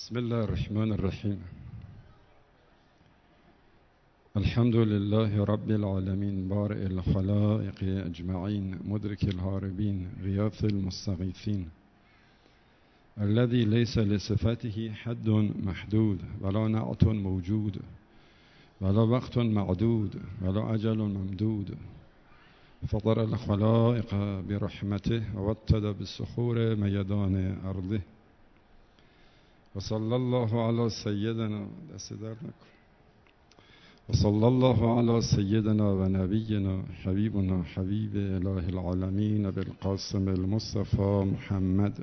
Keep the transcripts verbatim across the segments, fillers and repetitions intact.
بسم الله الرحمن الرحيم. الحمد لله رب العالمين بارئ الخلائق أجمعين مدرك الهاربين غياث المستغيثين الذي ليس لصفته حد محدود ولا نعت موجود ولا وقت معدود ولا أجل ممدود فطر الخلائق برحمته ووتد بالصخور ميدان أرضه وصلى الله على سيدنا وصلى الله على سيدنا ونبينا حبيبنا حبيب إله العالمين بالقاسم المصطفى محمد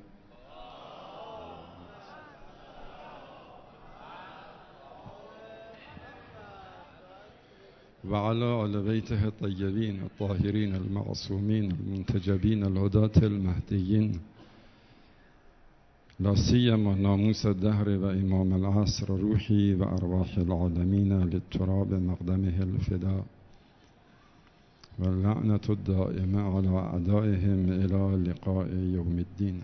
وعلى آل بيته الطيبين الطاهرين المعصومين المنتجبين الهداة المهديين لا سيما ناموس الدهر وإمام العصر روحي وأرواح العالمين للتراب مقدمه الفداء واللعنة الدائمة على أعدائهم إلى لقاء يوم الدين.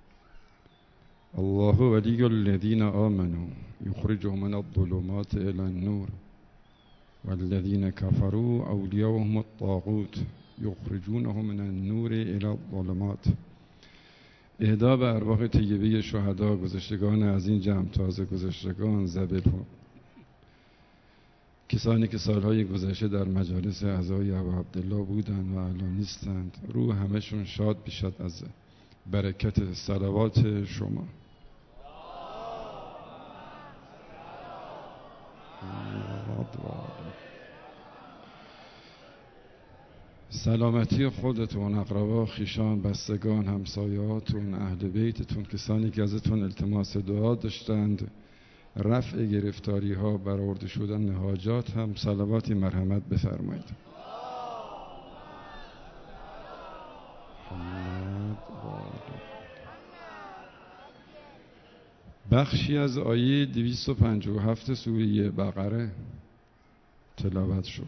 الله ولي الذين آمنوا يخرجهم من الظلمات إلى النور والذين كفروا أولياؤهم الطاغوت يخرجونهم من النور إلى الظلمات. اهدا به ارواح طیبه شهدا گذشتگان از این جمع تازه گذشتگان زبل کسانی که سالهای گذشته در مجالس اعضای ابا عبدالله بودند و الان نیستند، روح همشون شاد بشد از برکت صلوات شما. سلامتی خودتون، اقربا، خیشان، بستگان، همسایهاتون، اهل بیتتون، کسانی که ازتون التماس دعا داشتند، رفع گرفتاری ها، برآورده شدن حاجات هم صلواتی مرحمت بفرمایید. بخشی از آیه دویست و پنجاه و هفت سوره بقره تلاوت شد.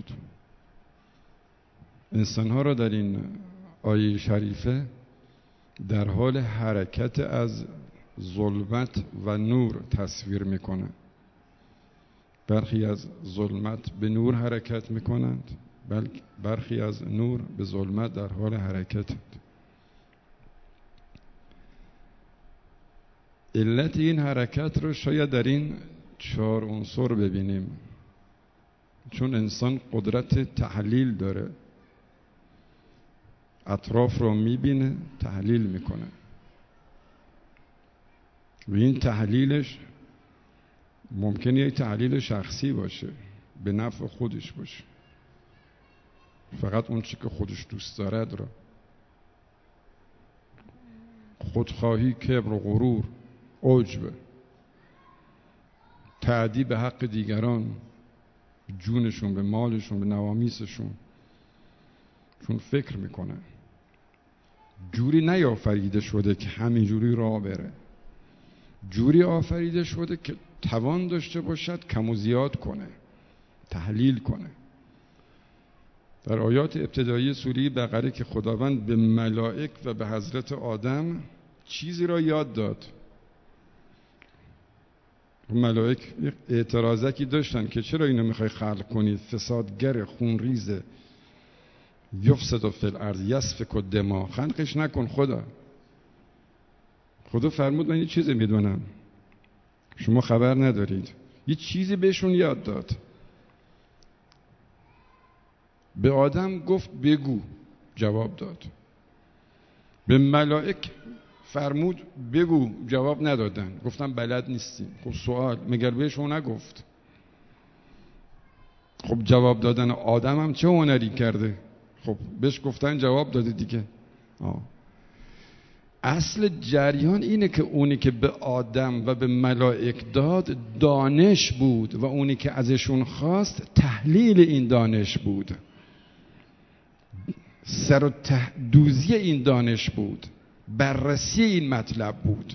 انسانها را در این آیه شریفه در حال حرکت از ظلمت و نور تصویر میکنه. برخی از ظلمت به نور حرکت میکنند، بلکه برخی از نور به ظلمت در حال حرکت. علت این حرکت رو شاید در این چهار عنصر ببینیم، چون انسان قدرت تحلیل داره، اطراف رو میبینه، تحلیل میکنه و این تحلیلش ممکنه یک تحلیل شخصی باشه، به نفع خودش باشه، فقط اون چی که خودش دوست دارد را. خودخواهی، کبر و غرور، عجب، تعدی به حق دیگران، جونشون، به مالشون، به نوامیسشون، چون فکر میکنه جوری نیافریده شده که همینجوری راه بره، جوری آفریده شده که توان داشته باشد کم و زیاد کنه، تحلیل کنه. در آیات ابتدایی سوره بقره که خداوند به ملائک و به حضرت آدم چیزی را یاد داد، ملائک اعتراضکی داشتن که چرا اینو میخوای خلق کنی، فسادگر، خونریزه، یفسد فی الارض یسفک الدماء، خلقش نکن خدا. خدا فرمود من یه چیزی میدونم شما خبر ندارید. یه چیزی بهشون یاد داد. به آدم گفت بگو، جواب داد. به ملائک فرمود بگو، جواب ندادن، گفتن بلد نیستیم. خب سوال مگر بهشون نگفت؟ خب جواب دادن آدم هم چه هنری کرده؟ خب بهش گفتن جواب داده دیگه. آه. اصل جریان اینه که اونی که به آدم و به ملائک داد دانش بود و اونی که ازشون خواست تحلیل این دانش بود، سر و ته دوزی این دانش بود، بررسی این مطلب بود.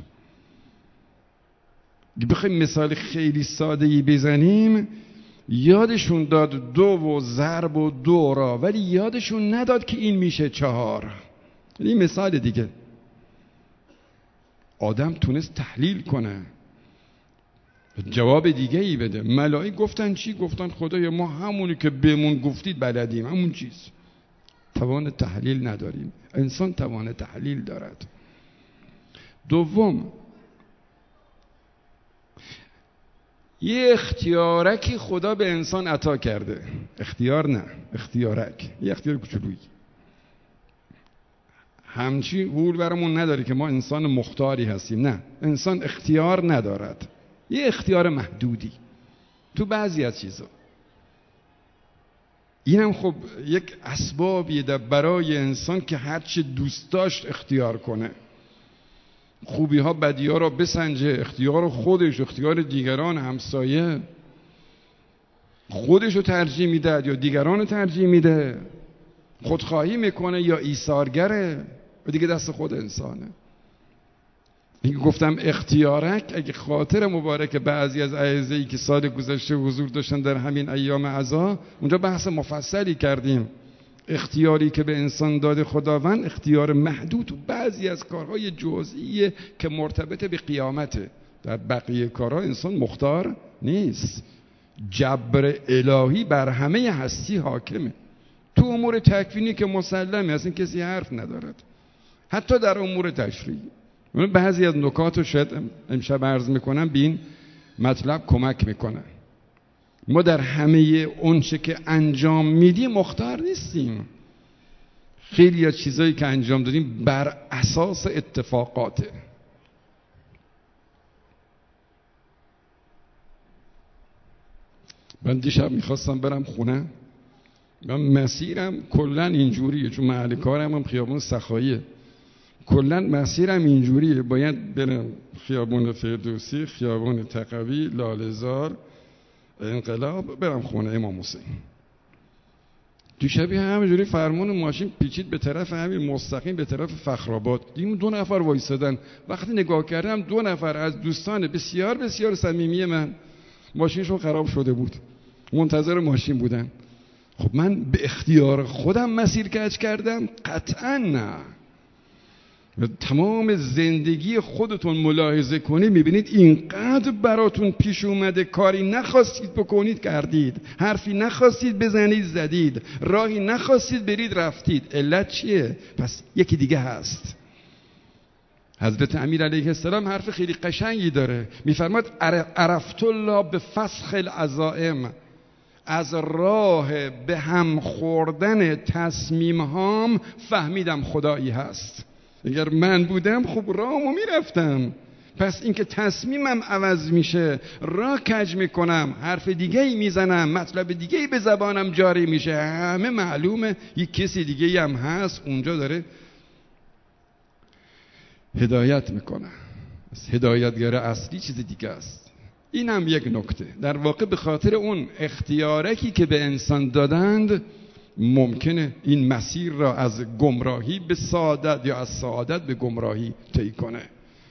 بخوایم مثال خیلی ساده‌ای بزنیم، یادشون داد دو و ضرب و دو را، ولی یادشون نداد که این میشه چهار. این مثال دیگه. آدم تونست تحلیل کنه، جواب دیگه ای بده. ملائک گفتن چی؟ گفتن خدایا ما همونی که بهمون گفتید بلدیم، همون چیز، توان تحلیل نداریم. انسان توان تحلیل دارد. دوم، یه اختیارکی خدا به انسان عطا کرده. اختیار نه، اختیارک، یه اختیار کوچولویی. همچی قول برامون نداره که ما انسان مختاری هستیم. نه، انسان اختیار ندارد، یه اختیار محدودی تو بعضی از چیزا. اینم خب یک اسبابیه در برای انسان که هرچی دوست داشت اختیار کنه، خوبی ها بدی ها را بسنجه، اختیار خودش، اختیار دیگران، همسایه، خودش رو ترجیح میده یا دیگران رو ترجیح میده، خودخواهی میکنه یا ایثارگره، و دیگه دست خود انسانه. این گفتم اختیارک، اگه خاطر مبارک بعضی از اعزایی که سال گذشته حضور داشتن در همین ایام عزا، اونجا بحث مفصلی کردیم. اختیاری که به انسان داده خداوند اختیار محدود و بعضی از کارهای جزئیه که مرتبط به قیامته. در بقیه کارها انسان مختار نیست. جبر الهی بر همه هستی حاکمه. تو امور تکوینی که مسلمه، اصلا کسی حرف ندارد. حتی در امور تشریعی. بعضی از نکات رو شاید امشب عرض میکنم، به این مطلب کمک میکنه. ما در همه اونچه که انجام میدیم مختار نیستیم. خیلی از چیزایی که انجام دادیم بر اساس اتفاقاته. من دیشب میخواستم برم خونه، من مسیرم کلا اینجوریه، چون محل کارم هم خیابون سخاییه، کلا مسیرم اینجوریه، باید برم خیابون فردوسی، خیابون تقوی، لاله‌زار، انقلاب، برم خونه امام حسین. دیشبی همینجوری فرمون ماشین پیچید به طرف همین مستقیم به طرف فخرآباد. دیدم دو نفر وایسادن. وقتی نگاه کردم دو نفر از دوستان بسیار بسیار صمیمی من، ماشینشون خراب شده بود، منتظر ماشین بودن. خب من به اختیار خودم مسیر کج کردم؟ قطعا نه. تمام زندگی خودتون ملاحظه کنید میبینید اینقدر براتون پیش اومده کاری نخواستید بکنید کردید، حرفی نخواستید بزنید زدید، راهی نخواستید برید رفتید. علت چیه؟ پس یکی دیگه هست. حضرت امیر علیه السلام حرف خیلی قشنگی داره، میفرماد عرفت الله به فسخ العزائم، از راه به هم خوردن تصمیم هام فهمیدم خدایی هست. اگر من بودم خب راهمو میرفتم. پس اینکه تصمیمم عوض میشه، راه کج میکنم، حرف دیگه ای میزنم، مطلب دیگه ای به زبانم جاری میشه، همه معلومه یک کسی دیگه ای هم هست اونجا داره هدایت میکنه. هدایتگر اصلی چیز دیگه است. این هم یک نکته. در واقع به خاطر اون اختیارکی که به انسان دادند ممکنه این مسیر را از گمراهی به سعادت یا از سعادت به گمراهی طی کنه.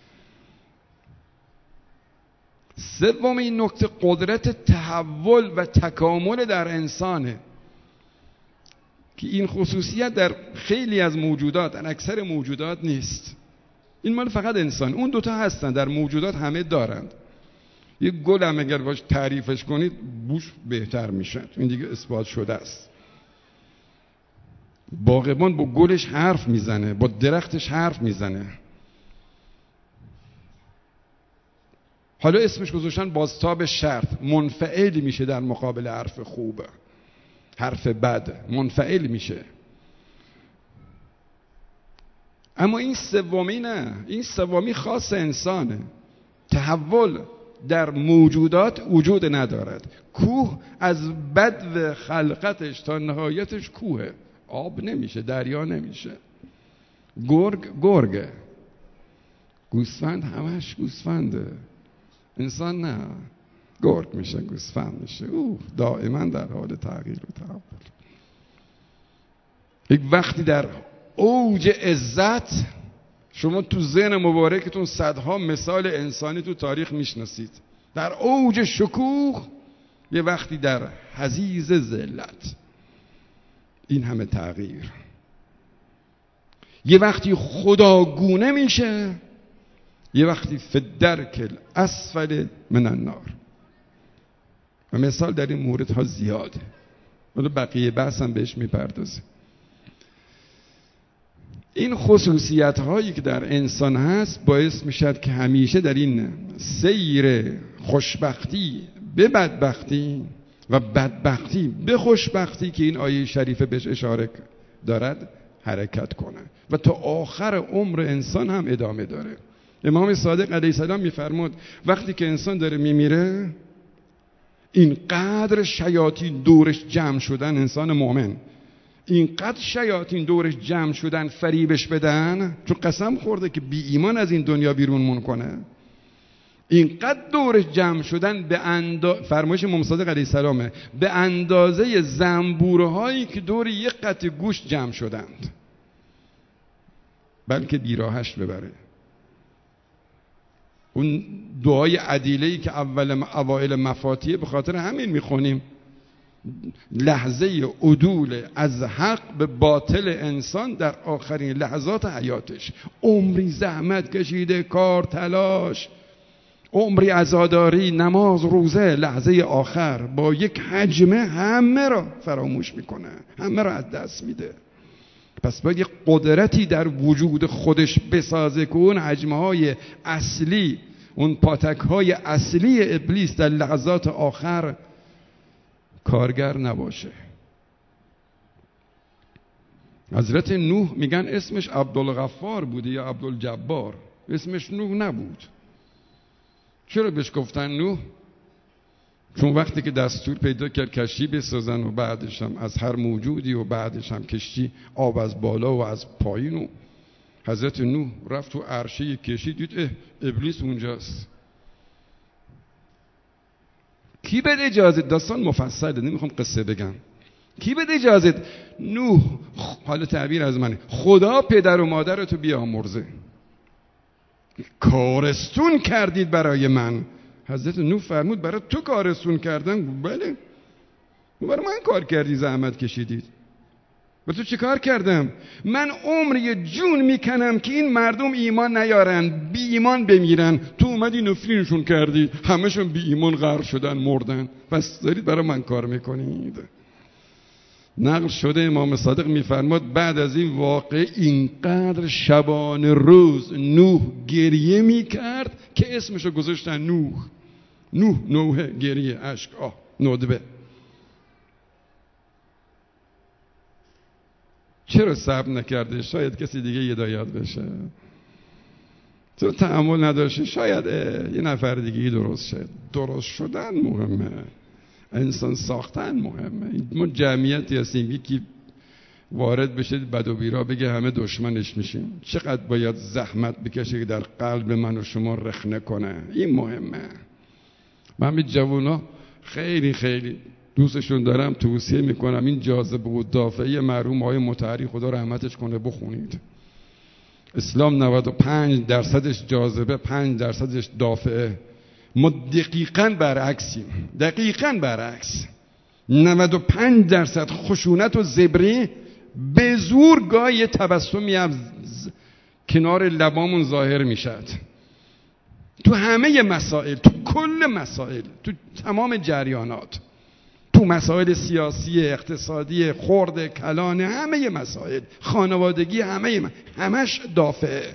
سوم این نکته قدرت تحول و تکامل در انسانه که این خصوصیت در خیلی از موجودات، در اکثر موجودات نیست. این مال فقط انسان. اون دوتا هستن در موجودات، همه دارند. یک گل هم اگر باش تعریفش کنید بوش بهتر میشه، این دیگه اثبات شده است. باغبان با گلش حرف میزنه، با درختش حرف میزنه. حالا اسمش گذاشتن بازتاب شرط، منفعل میشه در مقابل حرف خوب، حرف بد منفعل میشه. اما این سومی نه، این سومی خاص انسانه. تحول در موجودات وجود ندارد. کوه از بدو خلقتش تا نهایتش کوهه، آب نمیشه، دریا نمیشه. گرگ گرگه، گوسفند همش گوسفنده، انسان نه، گرگ میشه، گوسفند میشه. اوه دائما در حال تغییر و تحول. یک وقتی در اوج عزت، شما تو ذهن مبارکتون صدها مثال انسانی تو تاریخ میشناسید، در اوج شکوه، یه وقتی در حضیض ذلت. این همه تغییر. یه وقتی خداگونه میشه، یه وقتی فی الدرک الاسفل من النار. و مثال در این موردها زیاده، ولی بقیه بحث هم بهش میپردازه. این خصوصیت هایی که در انسان هست باعث میشد که همیشه در این سیر خوشبختی به بدبختی و بدبختی به خوشبختی که این آیه شریفه بهش اشاره دارد حرکت کنه و تا آخر عمر انسان هم ادامه داره. امام صادق علیه السلام میفرمود وقتی که انسان داره میمیره اینقدر شیاطین دورش جمع شدن، انسان مؤمن اینقدر شیاطین دورش جمع شدن فریبش بدن، چون قسم خورده که بی ایمان از این دنیا بیرون مون کنه، اینقدر دورش جمع شدن به اندازه، فرمایش امام صادق علیه السلامه، به اندازه زنبورهایی که دور یک قطعه گوشت جمع شدند، بلکه بیراهش ببره. اون دعای عدیله‌ای که اول اوائل مفاتیح به خاطر همین میخونیم، لحظه عدول از حق به باطل انسان در آخرین لحظات حیاتش، عمری زحمت کشیده، کار، تلاش، عمری عزاداری، نماز، روزه، لحظه آخر با یک حجمه همه را فراموش میکنه، همه را از دست میده. پس باید یک قدرتی در وجود خودش بسازه که اون حجمه های اصلی، اون پاتک های اصلی ابلیس در لحظات آخر کارگر نباشه. حضرت نوح میگن اسمش عبدالغفار بوده یا عبدالجبار، اسمش نوح نبود. چرا بهش گفتن نوح؟ چون وقتی که دستور پیدا کرد کشتی بسازن و بعدش هم از هر موجودی و بعدش هم کشتی آب از بالا و از پایین، و حضرت نوح رفت تو عرشه کشتی دید ابلیس اونجاست. کی بده اجازه؟ داستان مفصله نمیخوام قصه بگم. کی بده اجازه؟ نوح، حالا تعبیر از منه، خدا پدر و مادرتو بیامرزه، کارستون کردید برای من. حضرت نوح فرمود برای تو کارستون کردن؟ بله. برای من کار کردی، زحمت کشیدید. و تو چه کار کردم؟ من عمری جون میکنم که این مردم ایمان نیارن، بی ایمان بمیرن، تو اومدی نفرینشون کردی، همشون بی ایمان غرق شدن، مردن، پس دارید برای من کار میکنید. نقل شده امام صادق میفرماد بعد از این واقع اینقدر شبانه روز نوح گریه میکرد که اسمشو گذاشتن نوح. نوح، نوح، گریه، اشک، آه، ندبه. چرا صبر نکرده؟ شاید کسی دیگه هدایت بشه. چرا تحمل نداشته؟ شاید یه نفر دیگه درست شد. درست شدن مهمه، انسان ساختن مهمه. ما جمعیتی هستیم یکی وارد بشه بد و بیرا بگه همه دشمنش میشیم. چقدر باید زحمت بکشه که در قلب من و شما رخنه کنه؟ این مهمه. من به جوونا خیلی خیلی دوستشون دارم، توصیه میکنم این جاذبه و دافعه مرحوم آقای مطهری خدا رحمتش کنه بخونید. اسلام نود و پنج درصدش جاذبه، پنج درصدش دافعه. ما دقیقاً برعکسیم، دقیقاً برعکس. نود و پنج درصد خشونت و زبری به زور گاهی تبسمی از کنار لبامون ظاهر میشد. تو همه مسائل، تو کل مسائل، تو تمام جریانات، تو مسائل سیاسی، اقتصادی، خرد، کلان، همه مسائل، خانوادگی، همه م... همش دافعه.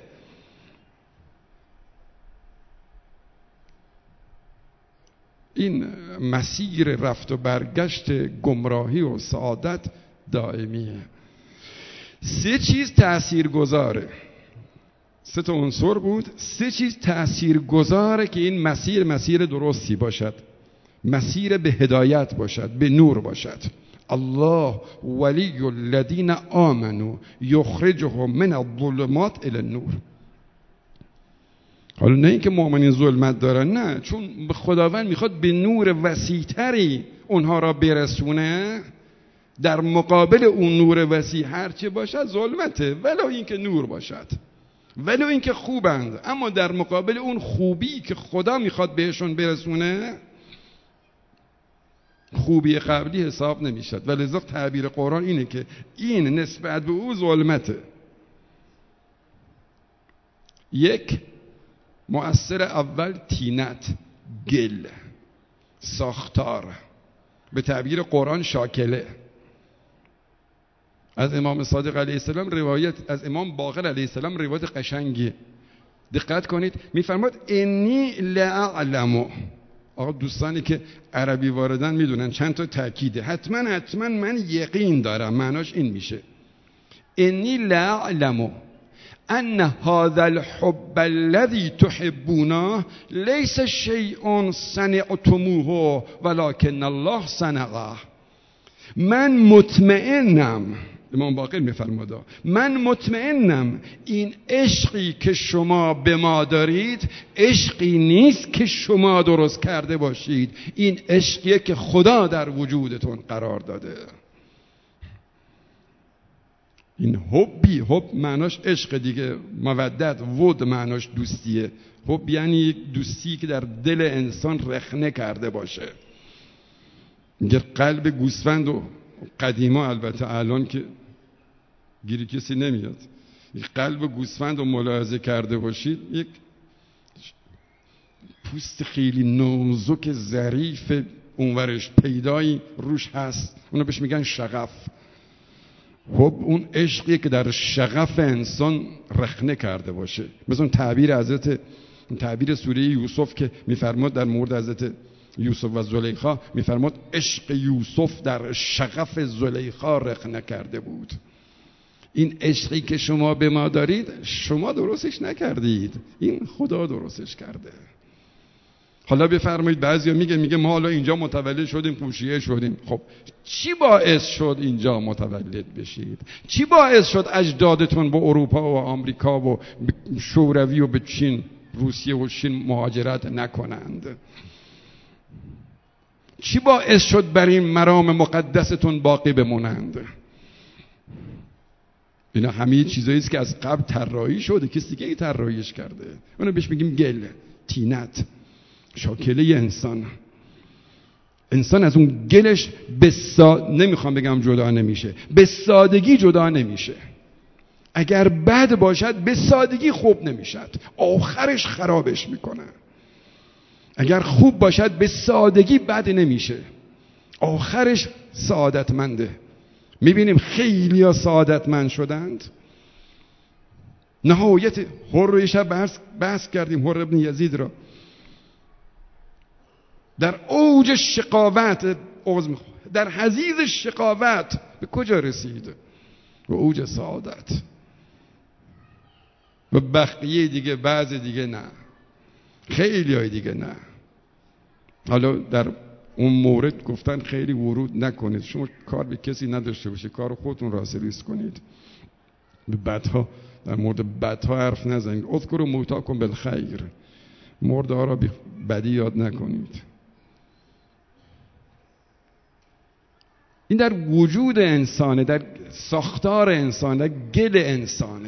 این مسیر رفت و برگشت گمراهی و سعادت دائمیه. سه چیز تأثیر گذاره، سه تا عنصر بود، سه چیز تأثیر گذاره که این مسیر مسیر درستی باشد، مسیر به هدایت باشد، به نور باشد. الله ولی الذین آمنوا یخرجهم من الظلمات الی النور. حالا نه اینکه مؤمنین ظلمت دارن، نه، چون خداوند میخواد به نور وسیع‌تری اونها را برسونه. در مقابل اون نور وسیع هرچه باشد ظلمته، ولو اینکه نور باشد، ولو اینکه خوبند، اما در مقابل اون خوبی که خدا میخواد بهشون برسونه خوبی قبلی حساب نمیشد. ولذا تعبیر قرآن اینه که این نسبت به او ظلمته. یک، مؤثر اول تینت، گل. ساختار، به تعبیر قرآن شاکله. از امام صادق علیه السلام روایت، از امام باقر علیه السلام روایت قشنگی، دقت کنید، میفرماد انی لاعلم. آقا دوستانی که عربی واردن میدونن چند تا تأکیده، حتما حتما من یقین دارم، معناش این میشه انی لاعلم ان هذا الحب الذي تحبونه ليس شيء صنعتموه ولكن الله صنعه. من مطمئنم، امام باقر میفرماده، من مطمئنم این عشقی که شما به ما دارید عشقی نیست که شما درست کرده باشید، این عشقیه که خدا در وجودتون قرار داده. این حبی، حب معناش عشق دیگه، مودت، ود معناش دوستیه. حب یعنی یک دوستی که در دل انسان رخنه کرده باشه. میگه قلب گوسفند و قدیما، البته الان که گیری کسی نمیاد، قلب گوسفند رو ملاحظه کرده باشید، یک پوست خیلی نازک ظریف اونورش پیدایی روش هست، اونو بهش میگن شغف. خب اون عشقیه که در شغف انسان رخنه کرده باشه. مثلا اون تعبیر حضرت، تعبیر سوره یوسف که میفرماد در مورد حضرت یوسف و زلیخا، میفرماد عشق یوسف در شغف زلیخا رخنه کرده بود. این عشقی که شما به ما دارید شما درستش نکردید، این خدا درستش کرده. حالا بفرمایید بعضیا میگه میگه ما حالا اینجا متولد شدیم، پوشیه شدیم. خب چی باعث شد اینجا متولد بشید؟ چی باعث شد اجدادتون به اروپا و آمریکا و شوروی و به چین، روسیه و چین مهاجرت نکنند؟ چی باعث شد بر این مرام مقدستون باقی بمونند؟ اینا همه چیزایی است که از قبل طراحی شده، کسی دیگه طراحیش کرده. اونو بهش میگیم گل، تینت، شاکله انسان. انسان از اون گلش به سا... نمیخوام بگم جدا نمیشه، به سادگی جدا نمیشه. اگر بد باشد به سادگی خوب نمیشد، آخرش خرابش میکنه. اگر خوب باشد به سادگی بد نمیشه، آخرش سعادتمنده. میبینیم خیلی ها سعادتمند شدند. نهایت حر شب بحث, بحث کردیم، حر ابن یزید را در اوج شقاوت، در حضیض شقاوت به کجا رسید؟ به اوج سعادت. و بقیه دیگه، بعض دیگه نه، خیلی های دیگه نه. حالا در اون مورد گفتن خیلی ورود نکنید، شما کار به کسی نداشته باشید، کار خودتون راسلیس کنید. به بدها، در مورد بدها حرف نزنید. اذکروا موتاکم بالخیر، مرده ها را به بدی یاد نکنید. این در وجود انسانه، در ساختار انسان، در گل انسانه.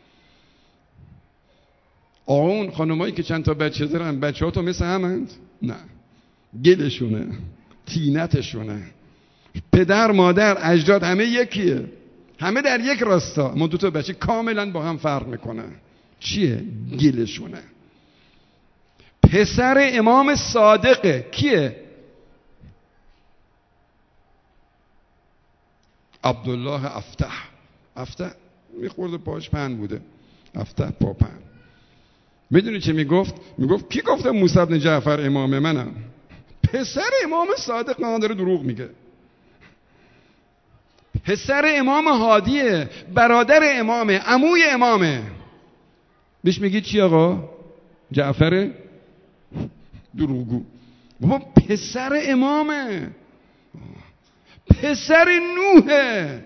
اون خانمایی که چند تا بچه دارن، بچه ها تو مثل همند؟ نه، گلشونه، تینتشونه. پدر، مادر، اجداد همه یکیه، همه در یک راستا، اما دو تا بچه کاملا با هم فرق میکنه. چیه؟ گلشونه. پسر امام صادقه، کیه؟ عبدالله افتح. افتح میخورده پاش پهن بوده، افتح پا پهن. میدونی چه میگفت؟ میگفت کی گفته موسی بن جعفر امام منم؟ پسر امام صادق نه، داره دروغ میگه. پسر امام هادیه، برادر امامه، عموی امامه. بهش میگی چی آقا؟ جعفر؟ دروغگو. بابا پسر امامه، پسر نوحه.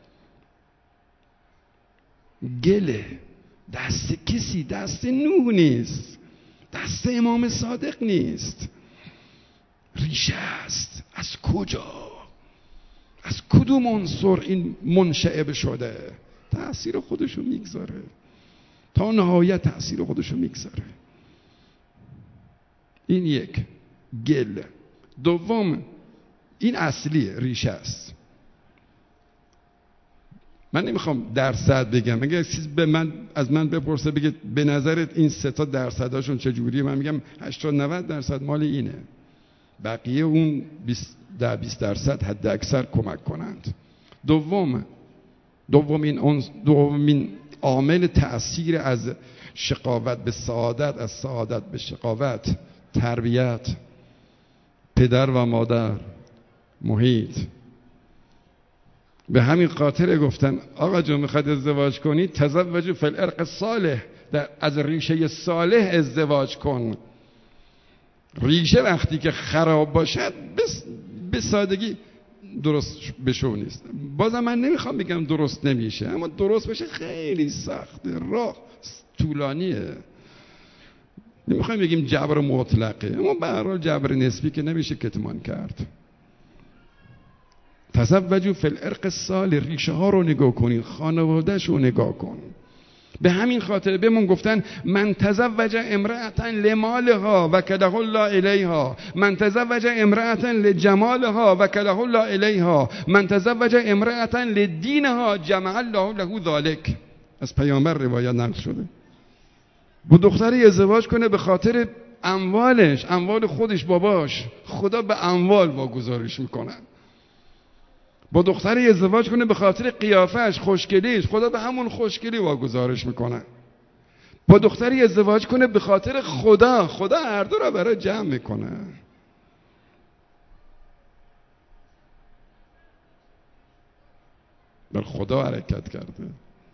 گله، دست کسی، دست نوح نیست، دست امام صادق نیست. ریشه است. از کجا؟ از کدوم عنصر این منشعب شده؟ تأثیر خودشو میگذاره، تا نهایت تأثیر خودشو میگذاره. این یک گل. دوم، این اصلیه، ریشه است. من نمیخوام درصد بگم، اگه چیز به من از من بپرسه بگه به نظرت این سه تا درصداشون چجوریه، من میگم هشتاد نود درصد مال اینه. بقیه اون ده بیست درصد حد اکثر کمک کنند. دوم دومین اون دومین عامل تأثیر از شقاوت به سعادت، از سعادت به شقاوت، تربیت، پدر و مادر، محیط. به همین خاطر گفتن آقا جون میخواد ازدواج کنی تزوجوا فی العرق الصالح، از ریشه صالح ازدواج کن. ریشه وقتی که خراب باشد به سادگی درست بشو نیست. بازم من نمیخوام بگم درست نمیشه، اما درست بشه خیلی سخته، راه طولانیه. نمیخوایم بگیم جبر مطلقه، اما به هر حال جبر نسبی که نمیشه کتمان کرد. تزوجوا فی العرق الصالح، ریشه ها رو نگاه کنید، خانواده‌اش رو نگاه کن. به همین خاطر بهمون گفتن من تزوج امرأة لمالها وکله الله الیها، من تزوج امرأة لجمالها وکله الله الیها، من تزوج امرأة لدینها جمع الله له ذلک. از پیامبر روایت نقل شده. با دختری ازدواج کنه به خاطر اموالش، اموال خودش، باباش، خدا به اموال واگذارش میکنه. با دختری ازدواج کنه به خاطر قیافش، خوشگلیش، خدا به همون خوشگلی واگذارش میکنه. با دختری ازدواج کنه به خاطر خدا، خدا هر دو را برای جمع میکنه. بر خدا حرکت کرده.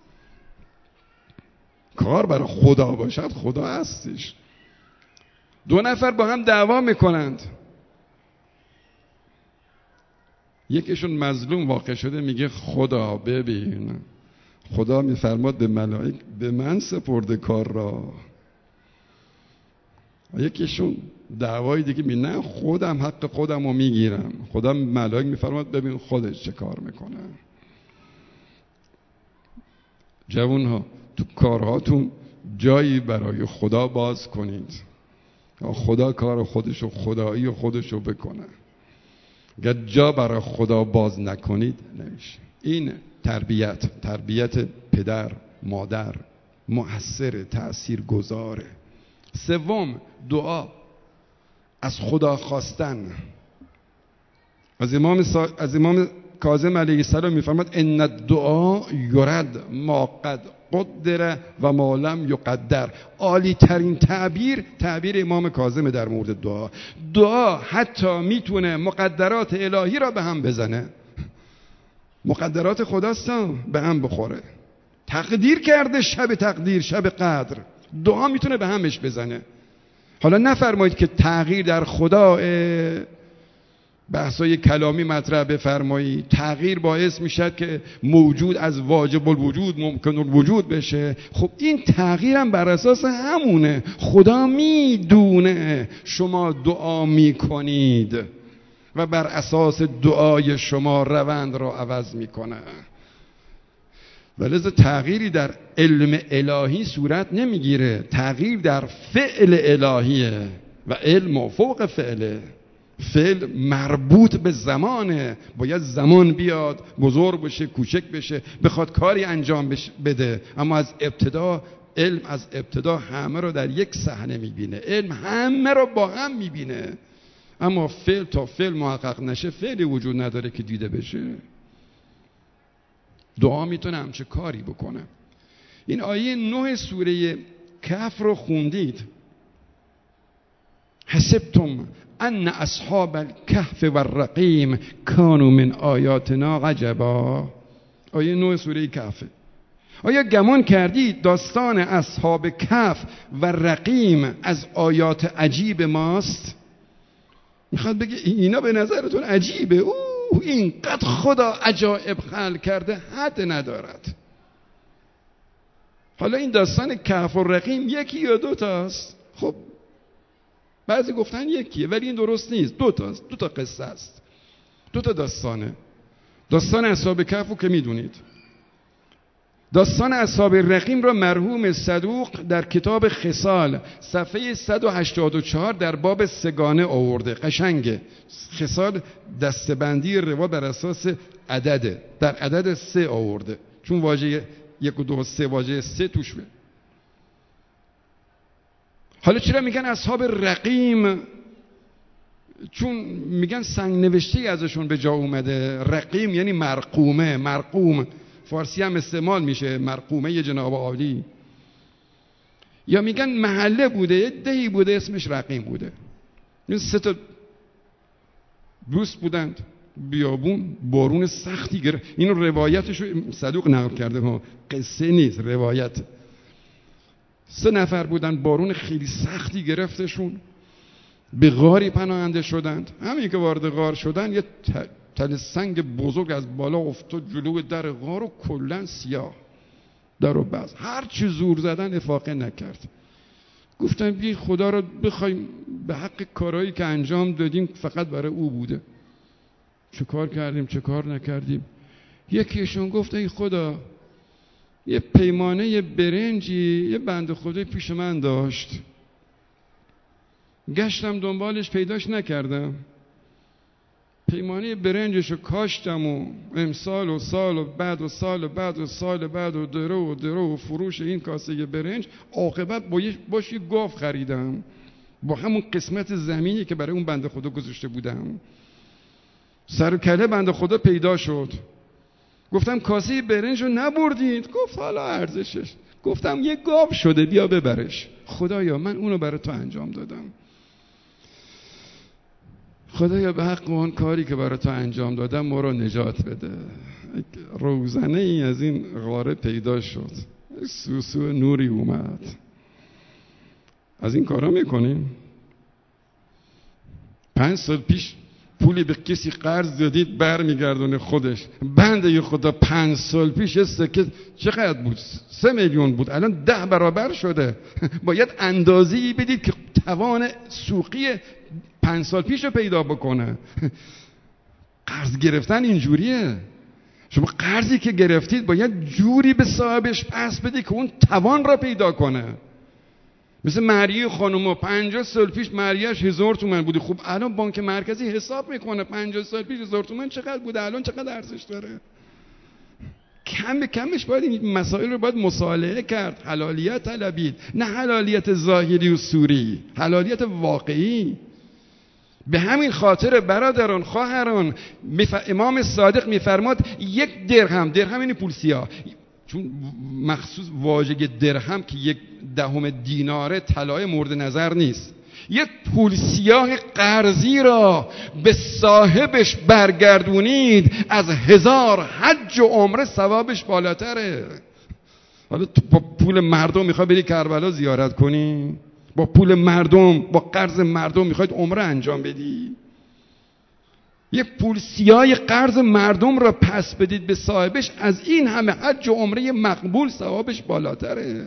کار برای خدا باشد خدا هستش. دو نفر با هم دعوا میکنند، یکیشون مظلوم واقع شده، میگه خدا ببین، خدا میفرماد به ملائک به من سپرده کار را. یکیشون دعوای دیگه می نه خودم حق خودم رو میگیرم، خدا ملائک میفرماد ببین خودش چه کار میکنه. جوان ها تو کارهاتون جایی برای خدا باز کنید، خدا کار خودشو خدایی خودشو بکنه. اگر جا برای خدا باز نکنید نمیشه. این تربیت، تربیت پدر مادر مؤثر، تأثیر گذاره. سوم دعا، از خدا خواستن. از امام سا... از امام کاظم علیه السلام میفرماد ان الدعاء یرد ما قد قدر و ما لم یقدر. عالی ترین تعبیر تعبیر امام کاظم در مورد دعا. دعا حتی میتونه مقدرات الهی را به هم بزنه. مقدرات خداست به هم بخوره. تقدیر کرده شب تقدیر، شب قدر، دعا میتونه به همش بزنه. حالا نفرمایید که تغییر در خدا بحثای کلامی مطرح بفرمایید. تغییر باعث میشد که موجود از واجب الوجود ممکن الوجود بشه. خب این تغییرم بر اساس همونه. خدا میدونه شما دعا میکنید و بر اساس دعای شما روند را عوض میکنه. ولذا تغییری در علم الهی صورت نمیگیره، تغییر در فعل الهیه و علم فوق فعله. فعل مربوط به زمانه، باید زمان بیاد، بزرگ بشه، کوچک بشه، بخواد کاری انجام بده. اما از ابتدا علم از ابتدا همه رو در یک صحنه میبینه. علم همه رو با هم میبینه. اما فعل تا فعل محقق نشه فعلی وجود نداره که دیده بشه. دعا میتونه همچه کاری بکنه. این آیه نه سوره کهف رو خوندید. حسبتم ان اصحاب الکهف والرقیم کانوا من آیاتنا عجبا. آیه نه سوره کهف. آیا گمان کردید داستان اصحاب کهف و رقیم از آیات عجیب ماست؟ میخواد بگه اینا به نظرتون عجیبه؟ اوه اینقدر خدا عجایب خلق کرده حد ندارد. حالا این داستان کهف و رقیم یکی یا دو تاست؟ خب بعضی گفتن یکیه ولی این درست نیست، دو تاست، دو تا قصه است، دو تا داستانه. داستان اصحاب کهف رو که میدونید. داستان اصحاب رقیم را مرحوم صدوق در کتاب خصال صفحه صد و هشتاد و چهار در باب سگانه آورده. قشنگه. خصال دستبندی روایت بر اساس عدده، در عدد سه آورده، چون واژه یک و دو و سه واژه سه توش به. حالا چرا میگن اصحاب رقیم؟ چون میگن سنگ نوشته ازشون به جا اومده. رقیم یعنی مرقومه، مرقوم فارسی هم استعمال میشه، مرقومه جناب عالی. یا میگن محله بوده، یه دهی بوده اسمش رقیم بوده. این سه تا دوست بودند، بیابون بارون سختی گرفت. اینو روایتشو صدوق نقل کرده ها، قصه نیست، روایت. سه نفر بودن، بارون خیلی سختی گرفتشون، به غاری پناهنده شدند. همین که وارد غار شدن یه تل سنگ بزرگ از بالا افتاد جلو در غار و کلن سیاه در و بست. هر چی زور زدن افاقه نکرد. گفتن بی خدا رو بخوایم به حق کارهایی که انجام دادیم فقط برای او بوده، چه کار کردیم چه کار نکردیم. یکیشون گفت ای خدا، یه پیمانه یه برنجی یه بنده خدای پیش من داشت، گشتم دنبالش پیداش نکردم، پیمانه برنجشو کاشتم و امسال و سال و بعد و سال و بعد و سال بعد و درو و درو و فروش این کاسه برنج، عاقبت باش یه گاو خریدم با همون قسمت زمینی که برای اون بنده خدا گذاشته بودم. سر و کله بنده خدا پیدا شد. گفتم کاسه برنج رو نبردید؟ گفت حالا ارزشش. گفتم یه گاو شده بیا ببرش. خدایا من اونو برای تو انجام دادم، خدایا به حق اون کاری که برای تو انجام دادم ما رو نجات بده. روزنه ای از این غاره پیدا شد، سوسو نوری اومد. از این کارا میکنیم؟ پنج سال پیش پولی به کسی قرض دادید برمیگردونه خودش. بنده خدا پنج سال پیش سکه چقدر بود؟ سه میلیون بود، الان ده برابر شده. باید اندازه‌ای بدید که توان سوقی پنج سال پیش رو پیدا بکنه. قرض گرفتن اینجوریه. شما قرضی که گرفتید باید جوری به صاحبش پس بدید که اون توان را پیدا کنه. مثل مریه خانوما پنجاه سال پیش مریهش هزار تومن بوده، خب الان بانک مرکزی حساب میکنه پنجاه سال پیش هزار تومن چقدر بوده، الان چقدر ارزش داره. کم به کمش باید این مسائل رو باید مصالحه کرد، حلالیت طلبید، نه حلالیت ظاهری و صوری، حلالیت واقعی. به همین خاطر برادران خواهران امام صادق میفرماد یک درهم، درهم یعنی پول سیاه، چون مخصوص واژه درهم که یک دهم دیناره طلای مورد نظر نیست، یک پول سیاه قرضی را به صاحبش برگردونید از هزار حج و عمره ثوابش بالاتره. حالا تو با پول مردم میخوای بری کربلا زیارت کنی؟ با پول مردم، با قرض مردم میخواید عمره انجام بدی؟ یک پول سیاه قرض مردم را پس بدید به صاحبش، از این همه حج و عمره مقبول ثوابش بالاتره.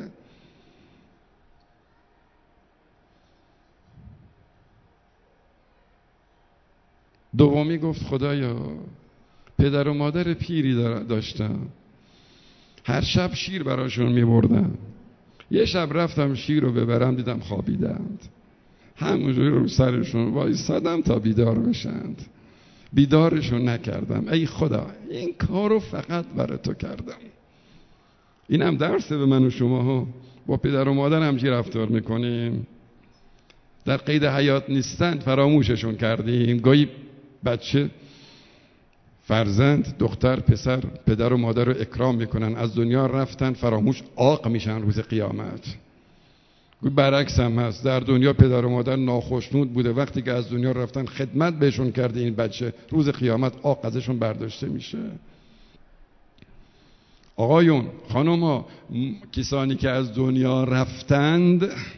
دومی گفت خدایا پدر و مادر پیری داشتم، هر شب شیر براشون میبردم، یه شب رفتم شیر رو ببرم دیدم خوابیدند، همونجوری رو سرشون وایسادم تا بیدار بشند، بیدارشون نکردم. ای خدا این کارو فقط برای تو کردم. این هم درسه به من و شما ها. با پدر و مادر همچی رفتار میکنیم، در قید حیات نیستن فراموششون کردیم. گاهی بچه فرزند دختر پسر پدر و مادر رو اکرام میکنن، از دنیا رفتن فراموش عاق میشن روز قیامت. برعکس هم هست، در دنیا پدر و مادر ناخشنود بوده، وقتی که از دنیا رفتن خدمت بهشون کرده این بچه، روز قیامت عاق ازشون برداشته میشه. آقایون خانوما، کسانی که از دنیا رفتند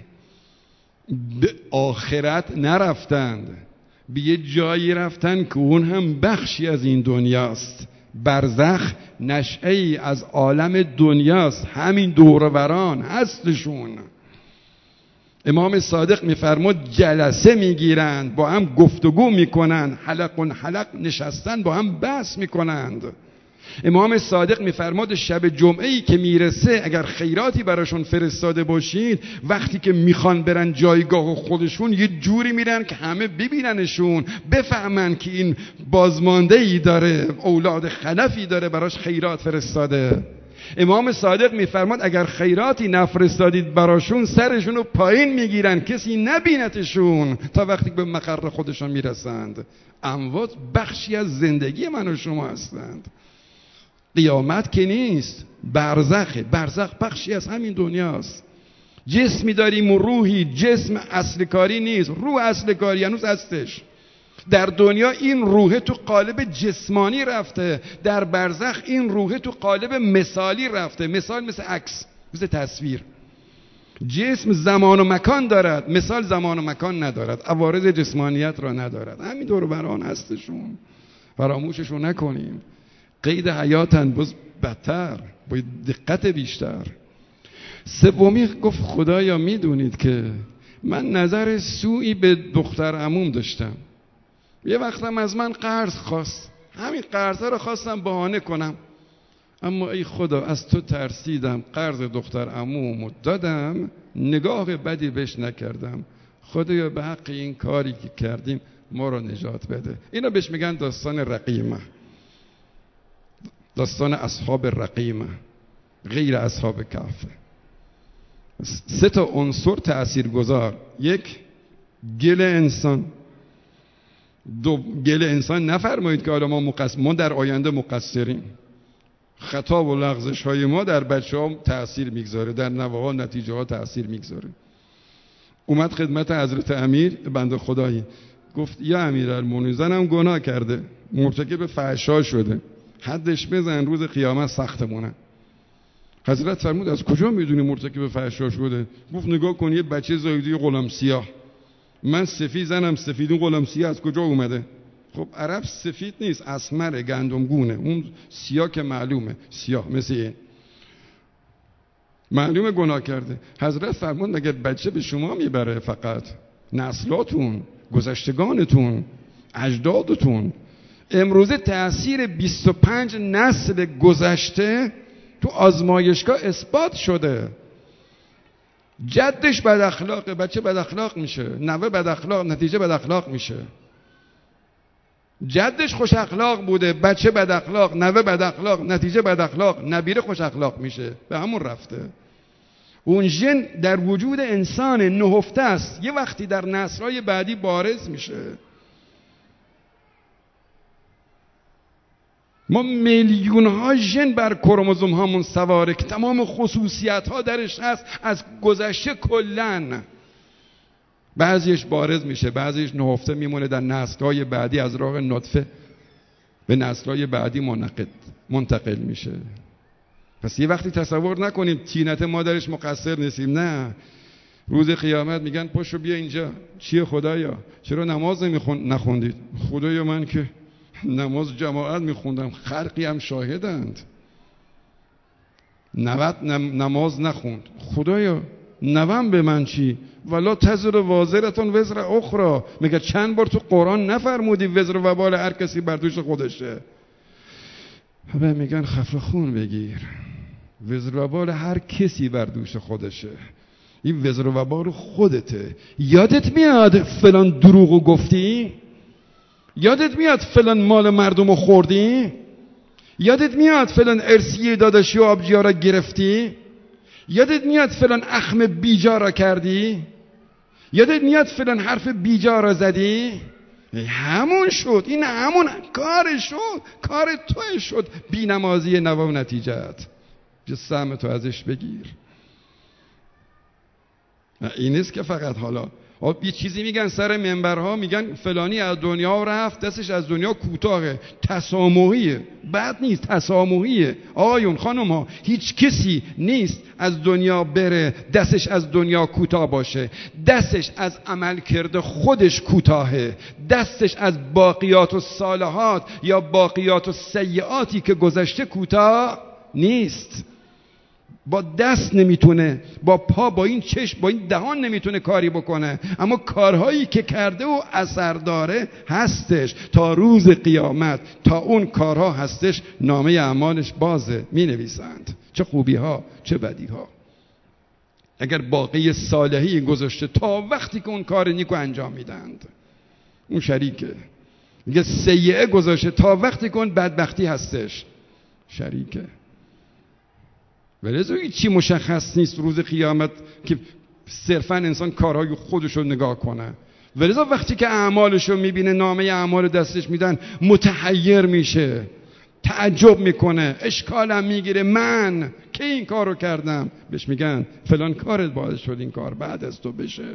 به آخرت نرفتند، به یه جایی رفتن که اون هم بخشی از این دنیاست. برزخ نشأه ای از عالم دنیاست، همین دور و بران هستشون. امام صادق میفرماد جلسه میگیرند، با هم گفتگو میکنند، حلق حلق نشستن با هم بحث میکنند. امام صادق میفرماد شب جمعه ای که میرسه اگر خیراتی براشون فرستاده باشید، وقتی که میخوان برن جایگاه خودشون یه جوری میرن که همه ببیننشون، بفهمن که این بازمانده ای داره، اولاد خلفی داره براش خیرات فرستاده. امام صادق میفرماد اگر خیراتی نفرستادید براشون سرشون رو پایین میگیرن، کسی نبینتشون تا وقتی به مقر خودشون میرسند. اموات بخشی از زندگی من و شما هستند. قیامت که نیست، برزخه. برزخ بخشی از همین دنیاست. جسمی داریم و روحی. جسم اصل کاری نیست، روح اصل کاری هنوز هستش. در دنیا این روح تو قالب جسمانی رفته، در برزخ این روح تو قالب مثالی رفته. مثال مثل عکس، مثل تصویر. جسم زمان و مکان دارد، مثال زمان و مکان ندارد، عوارض جسمانیت را ندارد. همین دور بران هستشون، فراموششون نکنیم. قید حیاتن، باز بدتر، با دقت بیشتر. سومی گفت خدایا میدونید که من نظر سوئی به دختر عموم داشتم. یه وقتم از من قرض خواست، همین قرضه رو خواستم بهانه کنم، اما ای خدا از تو ترسیدم، قرض دختر عمومو دادم، نگاه بدی بهش نکردم. خدایا به حق این کاری که کردیم ما رو نجات بده. اینا بهش میگن داستان رقیمه، داستان اصحاب رقیمه، غیر اصحاب کهف. سه تا عنصر تأثیرگذار: یک، گل انسان. دو، گل انسان نفرمایید که حالا ما مقصر، ما در آینده مقصریم. خطا و لغزش های ما در بچه ها تأثیر میگذاره، در نوه ها نتیجه ها تأثیر میگذاره. اومد خدمت حضرت امیر بنده خدایی، گفت یا امیرالمومنین زنم گناه کرده، مرتکب فحشا شده، حدش بزن، روز قیامت سختمونه. حضرت فرمود از کجا میدونی مرتکب فحشا شده؟ گفت نگاه کن، یه بچه زایده غلام سیاه، من سفید، زنم سفید، اون غلام سیاه از کجا اومده؟ خب عرب سفید نیست، اسمر، گندمگونه، اون سیاه که معلومه، سیاه مثل این، معلومه گناه کرده. حضرت فرمود مگر بچه به شما میبره؟ فقط نسلاتون، گذشتگانتون، اجدادتون. امروزه تأثیر بیست و پنج نسل گذشته تو آزمایشگاه اثبات شده. جدش بد اخلاقه، بچه بد اخلاق میشه، نوه بد اخلاق، نتیجه بد اخلاق میشه. جدش خوش اخلاق بوده، بچه بد اخلاق، نوه بد اخلاق، نتیجه بد اخلاق، نبیره خوش اخلاق میشه. به همون رفته. اون ژن در وجود انسان نهفته است، یه وقتی در نسل‌های بعدی بارز میشه. ما میلیون ها ژن بر کروموزوم هامون سواره که تمام خصوصیت ها درش هست از گذشته کلن. بعضیش بارز میشه، بعضیش نهفته میمونه، در نسل‌های بعدی از راه نطفه به نسل‌های بعدی منتقل منتقل میشه. پس یه وقتی تصور نکنیم تینت ما درش مقصر نیستیم، نه. روز قیامت میگن پاشو بیا اینجا. چیه خدایا؟ چرا نماز نمیخون نخوندید؟ خدایا من که نماز جماعت میخوندم، خلقی هم شاهدند. نوت نماز نخوند. خدایا نوم به من چی؟ ولا تزر وازرتون وزر اخرى. میگه چند بار تو قرآن نفرمودی وزر و وبال هر کسی بر دوش خودشه؟ به میگن خفه خون بگیر، وزر و وبال هر کسی بر دوش خودشه. این وزر و وبال خودته. یادت میاد فلان دروغو گفتی؟ یادت میاد فلان مال مردمو خوردی؟ یادت میاد فلان ارثیه داداشی و آبجیا را گرفتی؟ یادت میاد فلان اخم بیجا را کردی؟ یادت میاد فلان حرف بیجا را زدی؟ همون شد، این همون کار شد، کار توی شد، بی نمازی نوا و نتیجت. بیا سهم تو ازش بگیر. این نیست که فقط حالا یه چیزی میگن سر منبرها، میگن فلانی از دنیا رفت، دستش از دنیا کوتاهه، تسامحیه. بد نیست، تسامحیه. آقایون خانوما، هیچ کسی نیست از دنیا بره دستش از دنیا کوتاه باشه. دستش از عمل کرده خودش کوتاهه، دستش از باقیات و صالحات یا باقیات و سیئاتی که گذشته کوتاه نیست. با دست نمیتونه، با پا، با این چشم، با این دهان نمیتونه کاری بکنه، اما کارهایی که کرده و اثر داره هستش تا روز قیامت. تا اون کارها هستش نامه اعمالش بازه، می نویسند چه خوبی ها چه بدی ها. اگر باقی صالحی گذاشته تا وقتی که اون کار نیکو انجام میدند اون شریکه. میگه سیئه گذاشته تا وقتی که اون بدبختی هستش شریکه. ولذا هیچی مشخص نیست روز قیامت که صرفا انسان کارهای خودش رو نگاه کنه. ولذا وقتی که اعمالش رو میبینه، نامه اعمال دستش میدن، متحیر میشه، تعجب میکنه، اشکالم میگیره، من که این کار رو کردم. بهش میگن فلان کارت باعث شد این کار بعد از تو بشه.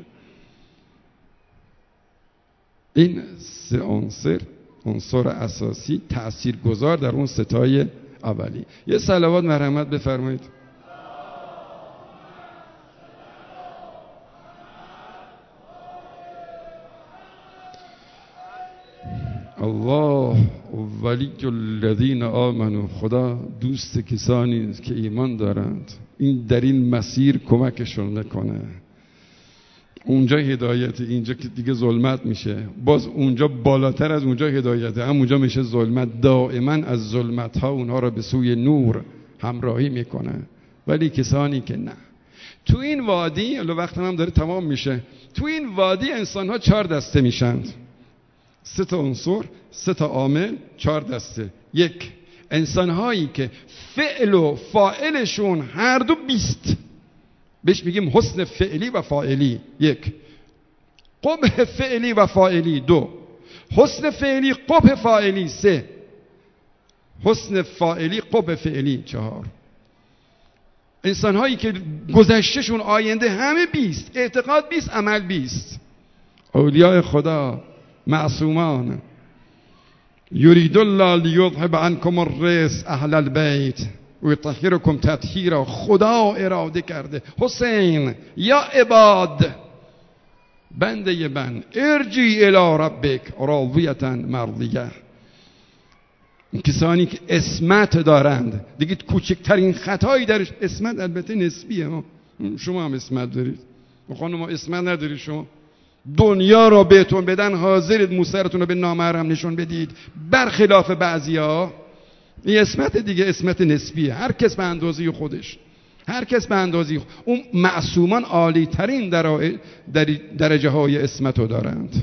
این سه عنصر عنصر اساسی تاثیرگذار در اون ستای اولی. یه صلوات مرحمت بفرمایید. الله ولی الذین آمنوا، خدا دوست کسانی که ایمان دارند، این در این مسیر کمکشون میکنه. اونجا هدایت، اینجا که دیگه ظلمت میشه، باز اونجا بالاتر از اونجا هدایت، هم اونجا میشه ظلمت. دائما از ظلمت ها اونها را به سوی نور همراهی میکنه. ولی کسانی که نه، تو این وادی، الان وقت هم داره تمام میشه، تو این وادی انسان ها چهار دسته میشند. سه تا عنصر، سه تا عامل، چهار دسته. یک، انسان هایی که فعل و فاعلشون هر دو بیست، بهش میگیم حسن فعلی و فاعلی. یک، قبح فعلی و فاعلی. دو، حسن فعلی قبح فاعلی. سه، حسن فاعلی قبح فعلی. چهار، انسان هایی که گذشتهشون آینده همه بیست، اعتقاد بیست، عمل بیست. اولیاء خدا، معصومان. یرید الله لیذهب عنکم الرجس اهل البیت و یطهرکم تطهیرا. خدا اراده کرده حسین یا عباد، بنده من، ارجی الی ربک راضیة مرضیه. کسانی که اسمت دارند، دیگه کوچکترین خطایی درش، اسمت البته نسبیه، شما هم اسمت دارید، خانم اسمت ندارید، شما دنیا رو بهتون بدن حاضرید موسرتون رو به نامحرم نشون بدید، برخلاف بعضیا. این اسمت دیگه اسمت نسبیه، هر کس به اندازه خودش، هر کس به اندازه. اون معصومان عالی ترین در درجه های اسمت رو دارند.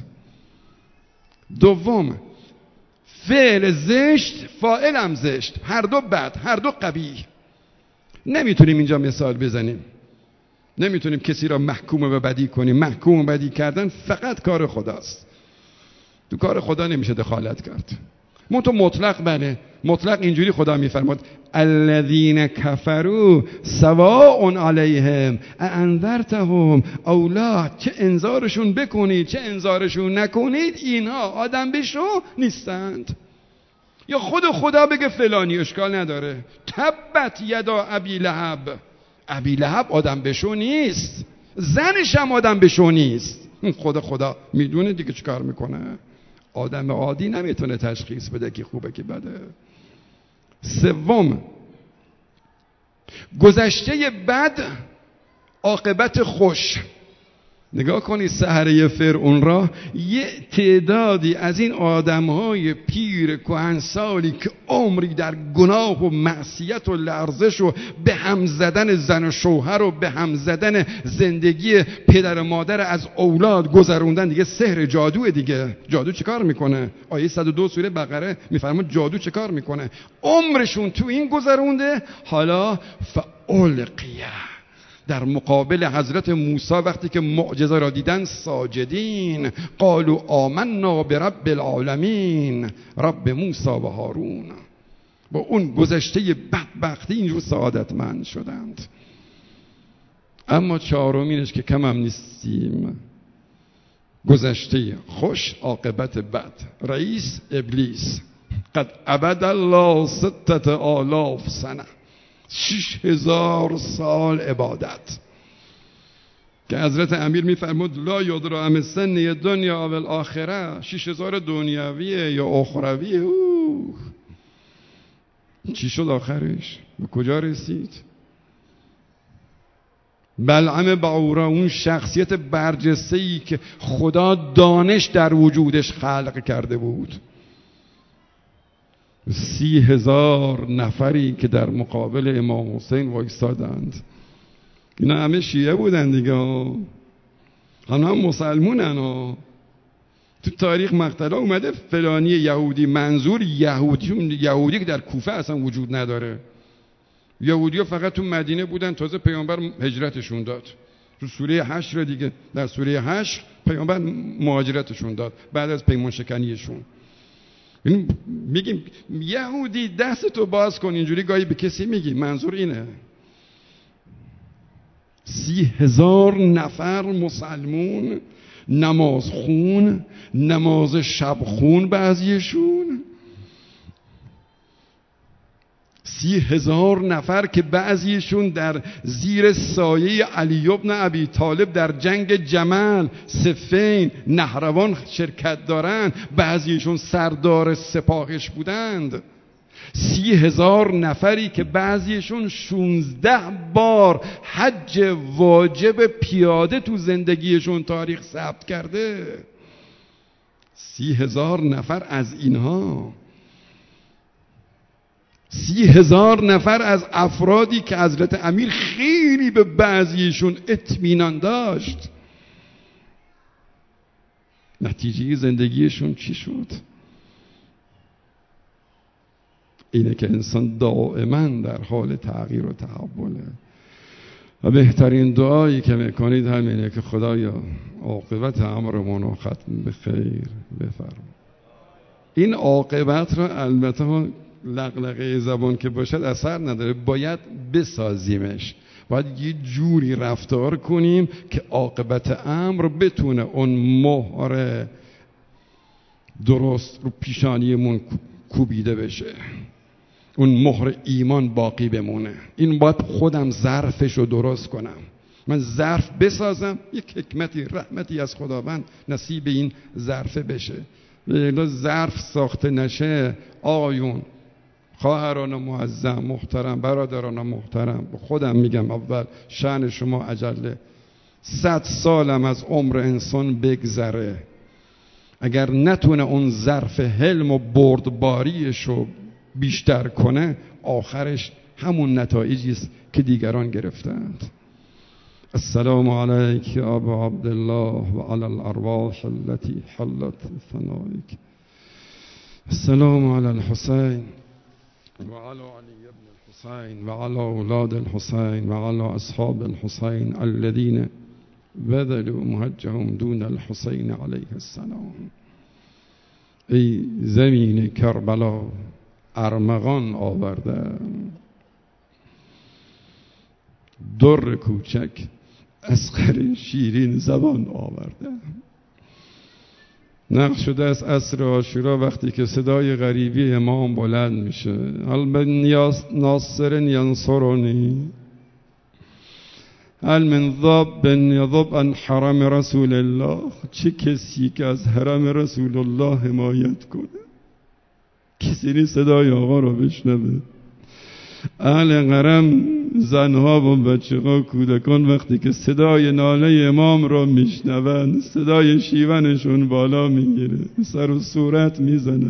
دوم، فعل زشت، فاعل هم زشت، هر دو بد، هر دو قبیح. نمیتونیم اینجا مثال بزنیم، نمیتونیم کسی را محکوم به بدی کنیم. محکوم به بدی کردن فقط کار خداست، تو کار خدا نمیشه دخالت کرد. منتها مطلق بله، مطلق اینجوری خدا میفرماد الذین کفروا سواء علیهم اانذرتهم او لا. چه انذارشون بکنید چه انذارشون نکنید، اینها آدم بشو نیستند. یا خود خدا بگه فلانی، اشکال نداره. تبت یدا ابی لهب، ابی لهب آدم بشو نیست، زنش هم آدم بشو نیست. خود خدا میدونه دیگه چیکار میکنه. آدم عادی نمیتونه تشخیص بده که خوبه که بده. سوم، گذشته بد، عاقبت خوش. نگاه کنید سحره فرعون را، یه تعدادی از این آدمهای پیر کهنسالی که عمری در گناه و معصیت و لرزش و به هم زدن زن و شوهر و به هم زدن زندگی پدر و مادر از اولاد گذروندن. دیگه سحر، جادو دیگه. جادو چیکار میکنه؟ آیه صد و دو سوره بقره میفرماد جادو چیکار میکنه. عمرشون تو این گذرونده. حالا فالقیه، در مقابل حضرت موسی وقتی که معجزه را دیدن، ساجدین قالوا آمنا برب العالمین رب موسی و هارون. با اون گذشته بدبختی اینجور سعادتمند شدند. اما چهارمینش که کم هم نیستیم، گذشته خوش، عاقبت بد. رئیس ابلیس قد عبد الله ستت آلاف سنه، شش هزار سال عبادت، که حضرت امیر میفرمود لا یدرا ام سن دنیا و الاخره. شش هزار دنیاویه یا اخرویه. اوه چی شد آخرش؟ به کجا رسید؟ بلعم بعورا، اون شخصیت برجسته‌ای که خدا دانش در وجودش خلق کرده بود، سی هزار نفری که در مقابل امام حسین وایستادند. اینا همه شیعه بودن دیگه، همه هم مسلمونن ها. تو تاریخ مقتلا اومده فلانی یهودی، منظور یهودی یهودی که در کوفه اصلا وجود نداره. یهودی‌ها فقط تو مدینه بودن، تازه پیامبر هجرتشون داد. تو سوره حشر دیگه، در سوره حشر پیامبر مهاجرتشون داد بعد از پیمان شکنیشون. این میگیم یهودی دستتو باز کن، اینجوری گاهی به کسی میگی، منظور اینه. سی هزار نفر مسلمون، نماز خون، نماز شب خون بعضیشون، سی هزار نفر که بعضیشون در زیر سایه علی ابن ابی طالب در جنگ جمل، صفین، نهروان شرکت دارن، بعضیشون سردار سپاهش بودند. سی هزار نفری که بعضیشون شونزده بار حج واجب پیاده تو زندگیشون تاریخ ثبت کرده. سی هزار نفر از اینها، سی هزار نفر از افرادی که حضرت امیر خیلی به بعضیشون اطمینان داشت، نتیجه زندگیشون چی شد؟ اینه که انسان دائما در حال تغییر و تحوله و بهترین دعایی که میکنید همینه که خدایا عاقبت امرمون رو ختم به خیر بفرما. این عاقبت رو البته لغلقه زبان که باشد اثر نداره، باید بسازیمش، باید یه جوری رفتار کنیم که عاقبت امر بتونه اون مهر درست رو پیشانیمون کوبیده بشه، اون مهر ایمان باقی بمونه. این باید خودم ظرفش رو درست کنم، من ظرف بسازم، یک حکمتی رحمتی از خداوند نصیب این ظرف بشه. لیلا ظرف ساخته نشه، آقایون، خواهران معظم محترم، برادران محترم، خودم میگم اول شأن شما عجله، صد سالم از عمر انسان بگذره، اگر نتونه اون ظرف حلم و بردباریشو بیشتر کنه، آخرش همون نتایجی است که دیگران گرفتند. السلام علیک یا ابا عبدالله و علی الارواح التي حلت ثنائک. السلام علی الحسین و علی علی ابن الحسین و علی اولاد الحسین و علی اصحاب الحسین الذين بذلوا مهجهم دون الحسین علیه السلام. ای زمین کربلا ارمغان آورده، در کوچک اصغر شیرین زبان آورده. نقش شده از عصر عاشورا وقتی که صدای غریبی امام بلند میشه، هل من ناصر ینصرنی، هل من ضاب یضب عن حرم رسول الله، چه کسی که از حرم رسول الله حمایت کنه؟ کسی نیست صدای آقا رو بشنوه. اهل حرم، زنها و بچه ها، کودکان وقتی که صدای ناله امام رو میشنون، صدای شیونشون بالا میگیره، سر و صورت میزنه.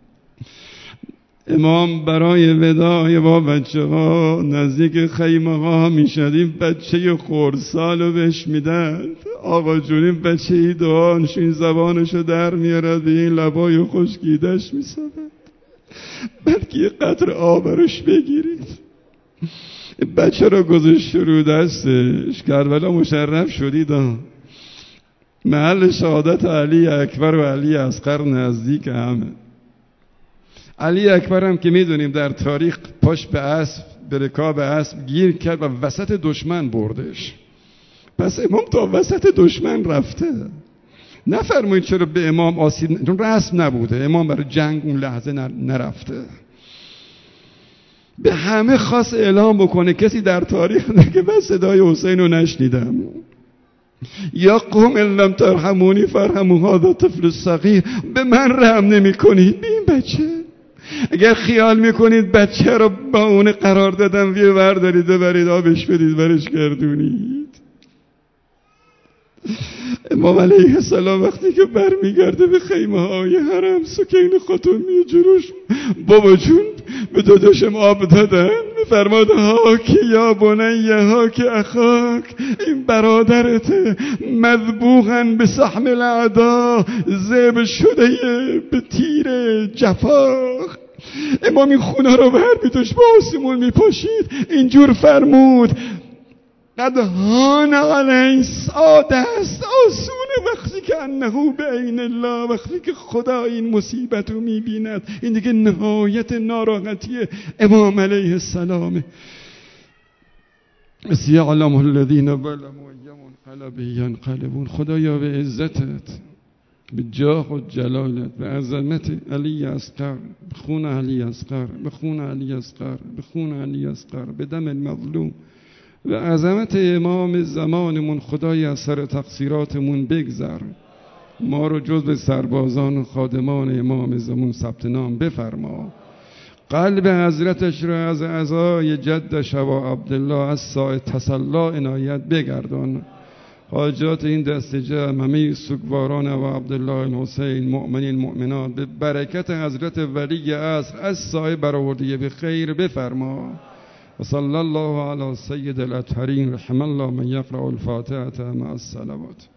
امام برای وداع با بچه ها نزدیک خیمه ها میشد، این بچه خردسال رو بهش میدن، آقا جون این بچه ای دعانش این زبانشو در میارد، به این لبای خشکیدش میسد، بلکه یه قطر آب روش بگیرید. بچه رو گذاشت رو دستش، کربلا مشرف شدید. محل شهادت علی اکبر و علی اصغر نزدیک همه. علی اکبر هم که میدونیم در تاریخ پاش به اسب، به رکاب اسب گیر کرد و وسط دشمن بردش. پس امام تا وسط دشمن رفته. نفرمایید چرا به امام آسیب، چون رسم نبوده، امام برای جنگ اون لحظه نرفته. به همه خاص اعلام بکنه کسی در تاریخ نگه من صدای حسین رو نشنیدم. یا قوم ان لم ترحمونی فرحموا هذا طفل صغیر، به من رحم نمی کنید، به این بچه. اگر خیال میکنید بچه رو با اون قرار دادم یه بردارید ببرید آبش بدید برش گردونید. امام علیه السلام وقتی که برمیگرده به خیمه های حرم، سکین خاتون میه جلوش، بابا جون به داداشم آب دادن، میفرماد هاک یا بنی هاک اخاک، این برادرته، مذبوحن به سهم الاعدا، ذبح شده به تیر جفا. امام این خونه رو بر می‌داشت به آسمون میپاشید، اینجور فرمود قد هان علی ساده است آسونه وقتی که انه بین الله، وقتی که خدا این مصیبت رو میبیند. این دیگه نهایت ناراحتی امام علیه السلامه. سیعلم الذین ظلموا ینقلب ینقلبون. خدایا به عزتت، به جاه و جلالت، به عظمت علی اصغر، به خون علی اصغر، به خون علی اصغر، به خون علی اصغر، به دم المظلوم، به عظمت امام زمانمون خدای از سر تقصیراتمون بگذر. ما رو جز به سربازان و خادمان امام زمان ثبت نام بفرما. قلب حضرتش را از عزای جدش و عبدالله از سای تسلا عنایت بگردان. حاجات این دست جمع همه سوگواران و عبدالله الحسین مؤمنین مؤمنات به برکت حضرت ولی عصر از سایه برآورده به خیر بفرما. و صلی الله علی سید الاطهرین رحم الله من یقرأ الفاتحه مع الصلوات.